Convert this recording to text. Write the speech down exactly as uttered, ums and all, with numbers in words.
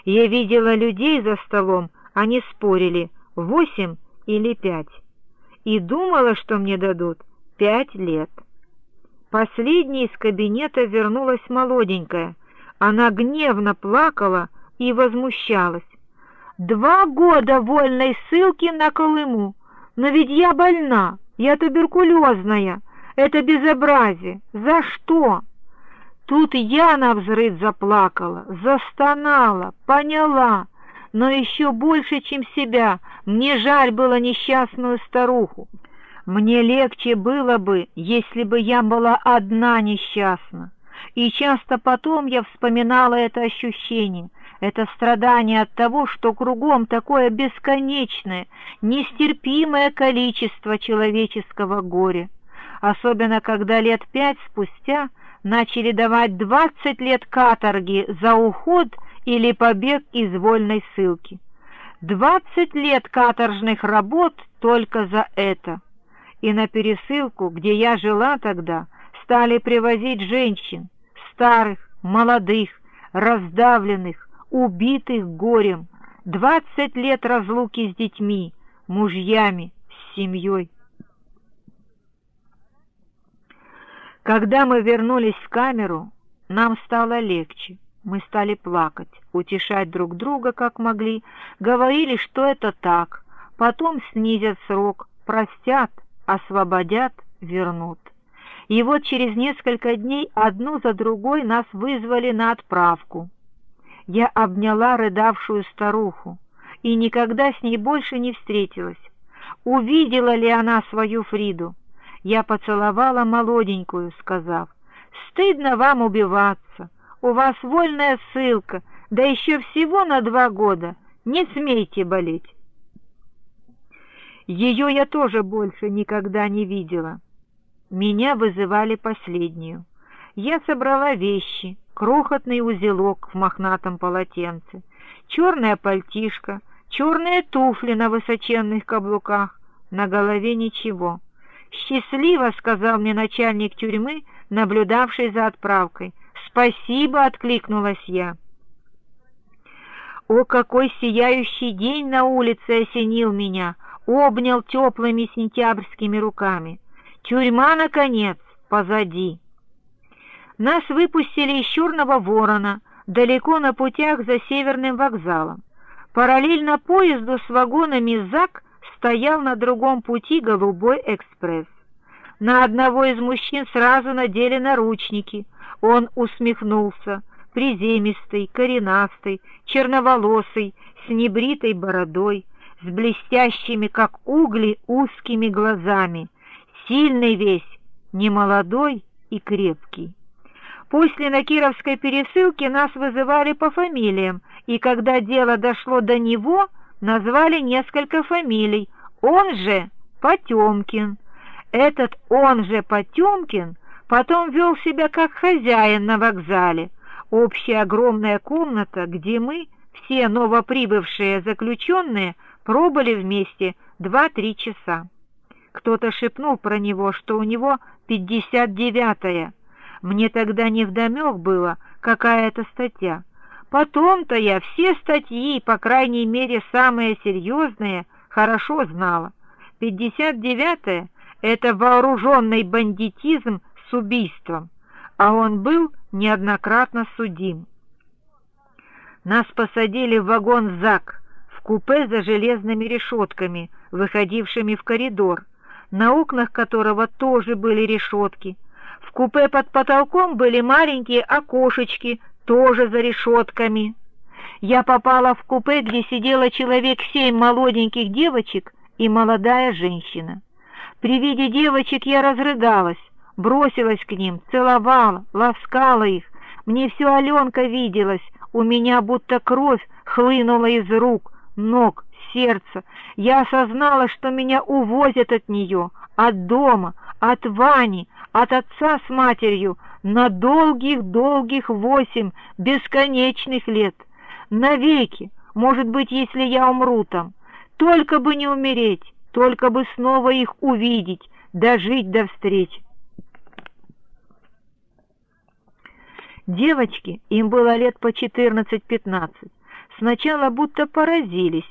Я видела людей за столом, они спорили, восемь или пять, и думала, что мне дадут пять лет. Последней из кабинета вернулась молоденькая. Она гневно плакала и возмущалась. «Два года вольной ссылки на Колыму! Но ведь я больна, я туберкулезная! Это безобразие! За что?» Тут я навзрыд заплакала, застонала, поняла, но еще больше, чем себя, мне жаль было несчастную старуху. Мне легче было бы, если бы я была одна несчастна. И часто потом я вспоминала это ощущение, это страдание от того, что кругом такое бесконечное, нестерпимое количество человеческого горя. Особенно, когда лет пять спустя начали давать двадцать лет каторги за уход или побег из вольной ссылки. Двадцать лет каторжных работ только за это. И на пересылку, где я жила тогда, стали привозить женщин, старых, молодых, раздавленных, убитых горем. Двадцать лет разлуки с детьми, мужьями, с семьей. Когда мы вернулись в камеру, нам стало легче. Мы стали плакать, утешать друг друга, как могли, говорили, что это так, потом снизят срок, простят, освободят, вернут. И вот через несколько дней одну за другой нас вызвали на отправку. Я обняла рыдавшую старуху и никогда с ней больше не встретилась. Увидела ли она свою Фриду? Я поцеловала молоденькую, сказав: «Стыдно вам убиваться, у вас вольная ссылка, да еще всего на два года, не смейте болеть». Ее я тоже больше никогда не видела. Меня вызывали последнюю. Я собрала вещи, крохотный узелок в мохнатом полотенце, черная пальтишко, черные туфли на высоченных каблуках, на голове ничего. «Счастливо», — сказал мне начальник тюрьмы, наблюдавший за отправкой. «Спасибо», — откликнулась я. О, какой сияющий день на улице осенил меня, обнял теплыми сентябрьскими руками. Тюрьма, наконец, позади. Нас выпустили из Черного Ворона, далеко на путях за Северным вокзалом. Параллельно поезду с вагонами ЗАГ стоял на другом пути голубой экспресс. На одного из мужчин сразу надели наручники. Он усмехнулся, приземистый, коренастый, черноволосый, с небритой бородой, с блестящими, как угли, узкими глазами, сильный весь, немолодой и крепкий. После на Кировской пересылке нас вызывали по фамилиям, и когда дело дошло до него, назвали несколько фамилий. Он же Потемкин. Этот он же Потемкин потом вел себя как хозяин на вокзале. Общая огромная комната, где мы, все новоприбывшие заключенные, пробыли вместе два-три часа. Кто-то шепнул про него, что у него пятьдесят девятая. Мне тогда невдомек было, какая это статья. Потом-то я все статьи, по крайней мере самые серьезные, хорошо знала. пятьдесят девятая — это вооруженный бандитизм с убийством, а он был неоднократно судим. Нас посадили в вагон ЗАГ, в купе за железными решетками, выходившими в коридор, на окнах которого тоже были решетки. В купе под потолком были маленькие окошечки, тоже за решетками. Я попала в купе, где сидело человек семь молоденьких девочек и молодая женщина. При виде девочек я разрыдалась, бросилась к ним, целовала, ласкала их. Мне все Аленка виделась, у меня будто кровь хлынула из рук, ног, сердца. Я осознала, что меня увозят от нее, от дома, от Вани, от отца с матерью, на долгих-долгих восемь бесконечных лет. Навеки, может быть, если я умру там. Только бы не умереть, только бы снова их увидеть, дожить до встречи. Девочки, им было лет по четырнадцать-пятнадцать, сначала будто поразились,